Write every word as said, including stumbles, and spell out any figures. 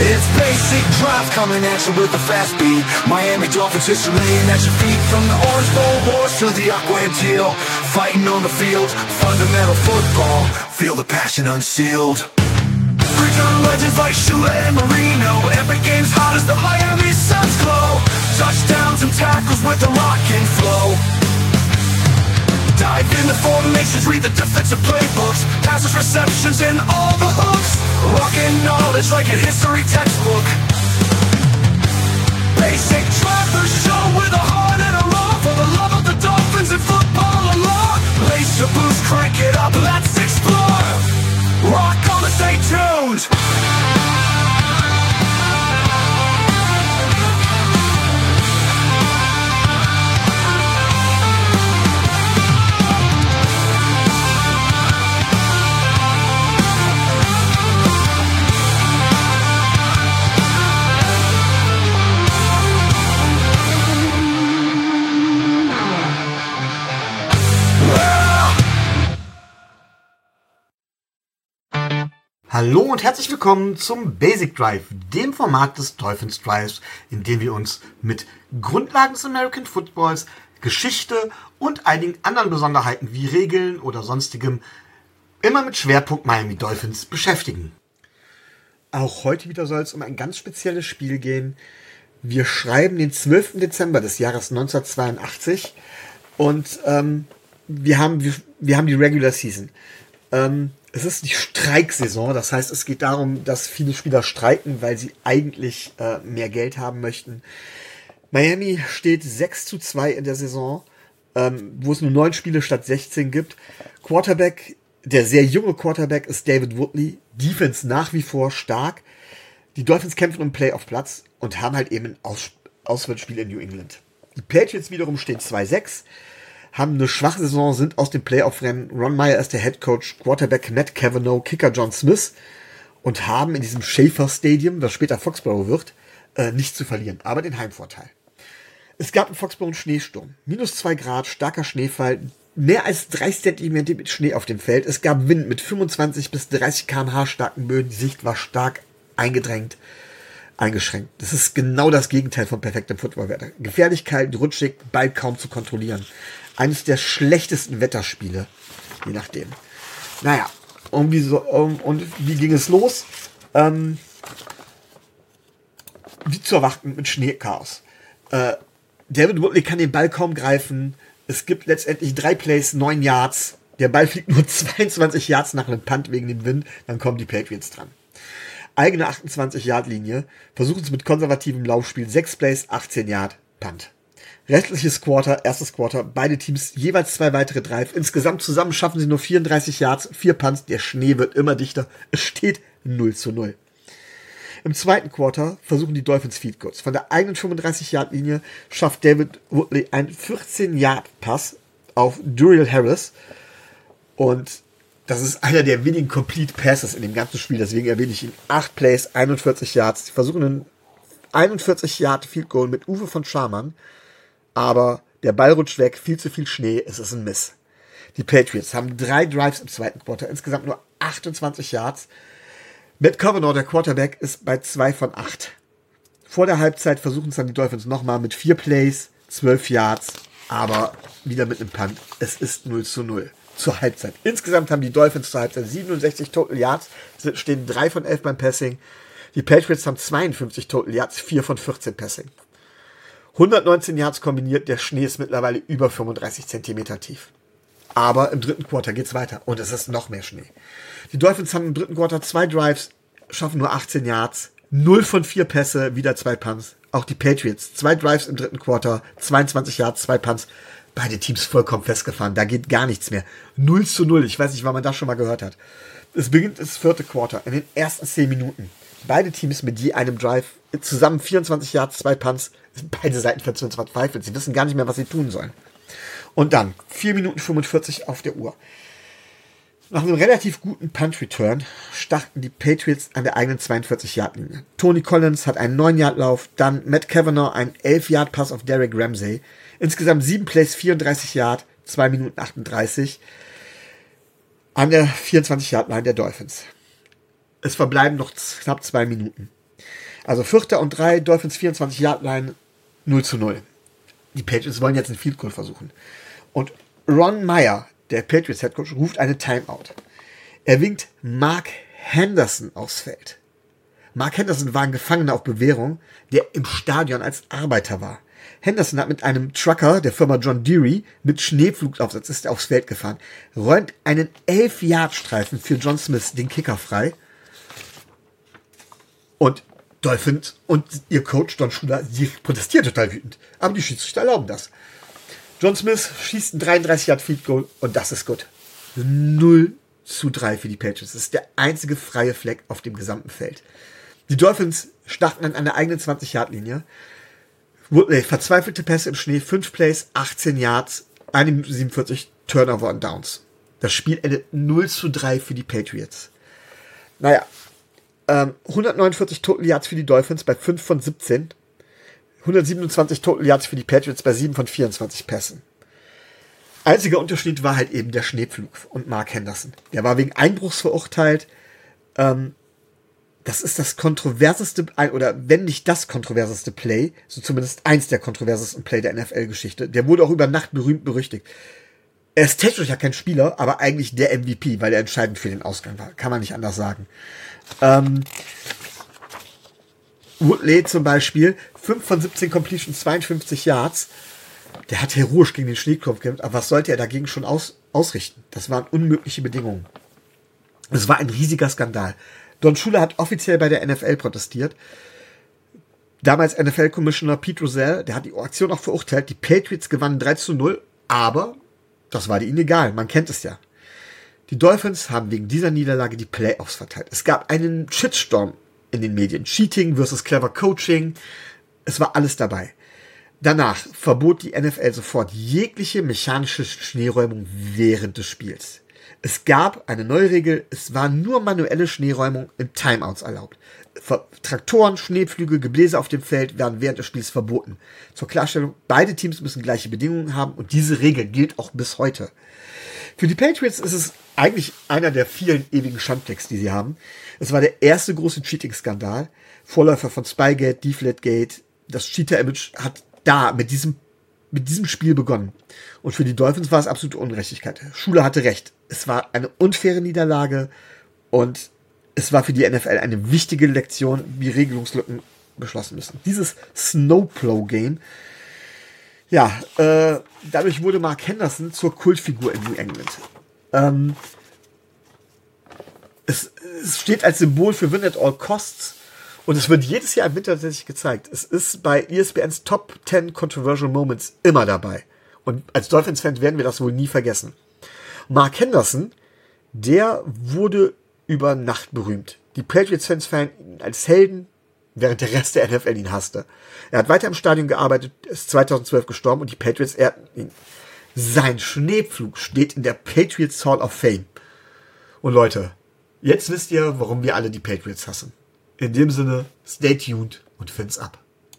It's basic drive coming at you with a fast beat. Miami Dolphins history laying at your feet. From the Orange Bowl wars to the aqua and teal. Fighting on the field, fundamental football. Feel the passion unsealed. Regional legends like Shula and Marino. Epic games hot as the Miami Suns glow. Touchdowns and tackles with the rock and flow. Dive in the formations, read the defensive playbooks. Passes, receptions, and all the hooks. Rockin' knowledge like a history textbook. Basic drive the show with a heart and a love for the love of the Dolphins and football alone. Lace your boots, crank it up, let's explore. Rock on and stay tuned. Hallo und herzlich willkommen zum Basic Drive, dem Format des Dolphins Drives, in dem wir uns mit Grundlagen des American Footballs, Geschichte und einigen anderen Besonderheiten wie Regeln oder sonstigem immer mit Schwerpunkt Miami Dolphins beschäftigen. Auch heute wieder soll es um ein ganz spezielles Spiel gehen. Wir schreiben den zwölften Dezember des Jahres neunzehnhundertzweiundachtzig und ähm, wir, haben, wir, wir haben die Regular Season. Ähm, Es ist die Streiksaison, das heißt, es geht darum, dass viele Spieler streiken, weil sie eigentlich äh, mehr Geld haben möchten. Miami steht sechs zu zwei in der Saison, ähm, wo es nur neun Spiele statt sechzehn gibt. Quarterback, der sehr junge Quarterback ist David Woodley. Defense nach wie vor stark. Die Dolphins kämpfen um Playoff-Platz und haben halt eben ein Aus- Auswärtsspiel in New England. Die Patriots wiederum stehen zwei sechs. Haben eine schwache Saison, sind aus dem Playoff-Rennen. Ron Meyer ist der Headcoach, Quarterback Matt Cavanaugh, Kicker John Smith und haben in diesem Schaefer Stadium, das später Foxborough wird, äh, nicht zu verlieren, aber den Heimvorteil. Es gab in Foxborough einen Schneesturm. Minus zwei Grad, starker Schneefall, mehr als dreißig Zentimeter mit Schnee auf dem Feld. Es gab Wind mit fünfundzwanzig bis dreißig Kilometer pro Stunde starken Böen. Die Sicht war stark eingedrängt, eingeschränkt. Das ist genau das Gegenteil von perfektem Footballwetter. Gefährlichkeit, rutschig, bald kaum zu kontrollieren. Eines der schlechtesten Wetterspiele, je nachdem. Naja, und wie, so, um, und wie ging es los? Ähm, wie zu erwarten mit Schneechaos. Äh, David Woodley kann den Ball kaum greifen. Es gibt letztendlich drei Plays, neun Yards. Der Ball fliegt nur zweiundzwanzig Yards nach einem Punt wegen dem Wind. Dann kommen die Patriots dran. Eigene achtundzwanzig-Yard-Linie. Versuchen es mit konservativem Laufspiel. sechs Plays, achtzehn Yard, Punt. Restliches Quarter, erstes Quarter, beide Teams jeweils zwei weitere Drive. Insgesamt zusammen schaffen sie nur vierunddreißig Yards, vier Punts. Der Schnee wird immer dichter. Es steht null zu null. Im zweiten Quarter versuchen die Dolphins Field Goals. Von der eigenen fünfunddreißig-Yard-Linie schafft David Woodley einen vierzehn-Yard-Pass auf Duriel Harris. Und das ist einer der wenigen Complete Passes in dem ganzen Spiel. Deswegen erwähne ich ihn. acht Plays, einundvierzig Yards. Sie versuchen einen einundvierzig-Yard-Field Goal mit Uwe von Scharmann. Aber der Ball rutscht weg, viel zu viel Schnee, es ist ein Miss. Die Patriots haben drei Drives im zweiten Quarter, insgesamt nur achtundzwanzig Yards. Matt Cavanaugh, der Quarterback, ist bei zwei von acht. Vor der Halbzeit versuchen es dann die Dolphins nochmal mit vier Plays, zwölf Yards, aber wieder mit einem Punt. Es ist null zu null zur Halbzeit. Insgesamt haben die Dolphins zur Halbzeit siebenundsechzig Total Yards, stehen drei von elf beim Passing. Die Patriots haben zweiundfünfzig Total Yards, vier von vierzehn Passing. hundertneunzehn Yards kombiniert, der Schnee ist mittlerweile über fünfunddreißig Zentimeter tief. Aber im dritten Quarter geht's weiter und es ist noch mehr Schnee. Die Dolphins haben im dritten Quarter zwei Drives, schaffen nur achtzehn Yards, null von vier Pässe, wieder zwei Punts. Auch die Patriots, zwei Drives im dritten Quarter, zweiundzwanzig Yards, zwei Punts. Beide Teams vollkommen festgefahren, da geht gar nichts mehr. null zu null, ich weiß nicht, wann man das schon mal gehört hat. Es beginnt das vierte Quarter, in den ersten zehn Minuten. Beide Teams mit je einem Drive, zusammen vierundzwanzig Yards, zwei Punts, beide Seiten verzweifelt. Sie wissen gar nicht mehr, was sie tun sollen. Und dann, vier Minuten fünfundvierzig auf der Uhr. Nach einem relativ guten Punt-Return starten die Patriots an der eigenen zweiundvierzig-Yard-Linie. Tony Collins hat einen neun-Yard-Lauf, dann Matt Cavanaugh einen elf-Yard-Pass auf Derek Ramsey. Insgesamt sieben Plays, vierunddreißig Yard, zwei Minuten achtunddreißig an der vierundzwanzig-Yard-Line der Dolphins. Es verbleiben noch knapp zwei Minuten. Also Vierter und drei, Dolphins vierundzwanzig Yard Line, null zu null. Die Patriots wollen jetzt einen Field Goal versuchen. Und Ron Meyer, der Patriots Head Coach, ruft eine Timeout. Er winkt Mark Henderson aufs Feld. Mark Henderson war ein Gefangener auf Bewährung, der im Stadion als Arbeiter war. Henderson hat mit einem Trucker der Firma John Deere mit Schneepflugaufsatz ist er aufs Feld gefahren, räumt einen elf Yard Streifen für John Smith, den Kicker, frei. Und Dolphins und ihr Coach Don Shula, sie protestiert total wütend. Aber die Schiedsrichter erlauben das. John Smith schießt ein dreiunddreißig Yard Field Goal und das ist gut. null zu drei für die Patriots. Das ist der einzige freie Fleck auf dem gesamten Feld. Die Dolphins starten an einer eigenen zwanzig Yard Linie. Woodley, verzweifelte Pässe im Schnee, fünf Plays, achtzehn Yards, eine Minute siebenundvierzig, Turnover und Downs. Das Spiel endet null zu drei für die Patriots. Naja, ähm, hundertneunundvierzig Total Yards für die Dolphins bei fünf von siebzehn. hundertsiebenundzwanzig Total Yards für die Patriots bei sieben von vierundzwanzig Pässen. Einziger Unterschied war halt eben der Schneepflug und Mark Henderson. Der war wegen Einbruchs verurteilt. Ähm, das ist das kontroverseste, oder wenn nicht das kontroverseste Play, so zumindest eins der kontroversesten Play der N F L-Geschichte. Der wurde auch über Nacht berühmt berüchtigt. Er ist technisch ja kein Spieler, aber eigentlich der M V P, weil er entscheidend für den Ausgang war. Kann man nicht anders sagen. Ähm, Woodley zum Beispiel, fünf von siebzehn Completion, zweiundfünfzig Yards. Der hat heroisch gegen den Schneekopf gekämpft, aber was sollte er dagegen schon aus, ausrichten? Das waren unmögliche Bedingungen. Es war ein riesiger Skandal. Don Shula hat offiziell bei der N F L protestiert. Damals N F L-Commissioner Pete Rozelle, der hat die Aktion auch verurteilt. Die Patriots gewannen drei zu null, aber das war ihnen egal, man kennt es ja. Die Dolphins haben wegen dieser Niederlage die Playoffs verteilt. Es gab einen Shitstorm in den Medien. Cheating versus clever Coaching. Es war alles dabei. Danach verbot die N F L sofort jegliche mechanische Schneeräumung während des Spiels. Es gab eine neue Regel, es war nur manuelle Schneeräumung in Timeouts erlaubt. Traktoren, Schneepflüge, Gebläse auf dem Feld werden während des Spiels verboten. Zur Klarstellung, beide Teams müssen gleiche Bedingungen haben und diese Regel gilt auch bis heute. Für die Patriots ist es eigentlich einer der vielen ewigen Schandflecks, die sie haben. Es war der erste große Cheating-Skandal, Vorläufer von Spygate, Deflategate. Das Cheater-Image hat da mit diesem, mit diesem Spiel begonnen. Und für die Dolphins war es absolute Ungerechtigkeit. Shula hatte recht. Es war eine unfaire Niederlage und es war für die N F L eine wichtige Lektion, wie Regelungslücken beschlossen müssen. Dieses Snowplow-Game, ja, äh, dadurch wurde Mark Henderson zur Kultfigur in New England. Ähm, es, es steht als Symbol für Win at all costs und es wird jedes Jahr im Winter tatsächlich gezeigt. Es ist bei E S P Ns Top zehn Controversial Moments immer dabei. Und als Dolphins-Fans werden wir das wohl nie vergessen. Mark Henderson, der wurde über Nacht berühmt. Die Patriots-Fans feiern ihn als Helden, während der Rest der N F L ihn hasste. Er hat weiter im Stadion gearbeitet, ist zweitausendzwölf gestorben und die Patriots ehrten ihn. Sein Schneepflug steht in der Patriots Hall of Fame. Und Leute, jetzt wisst ihr, warum wir alle die Patriots hassen. In dem Sinne, stay tuned und fins ab.